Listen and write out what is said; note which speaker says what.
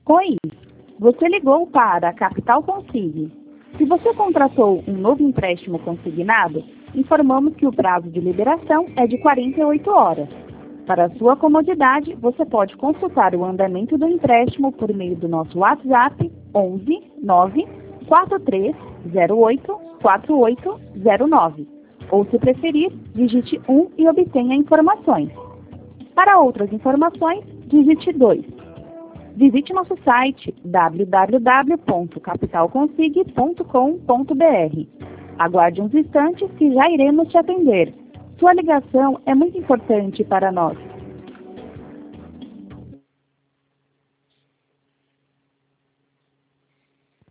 Speaker 1: Oi, você ligou para a Capital Consigne. Se você contratou um novo empréstimo consignado, informamos que o prazo de liberação é de 48 horas. Para sua comodidade, você pode consultar o andamento do empréstimo por meio do nosso WhatsApp 11 9 4308 4809. Ou, se preferir, digite 1 e obtenha informações. Para outras informações, digite 2. Visite nosso site www.capitalconsigne.com.br. Aguarde uns instantes que já iremos te atender. Sua ligação é muito importante para nós.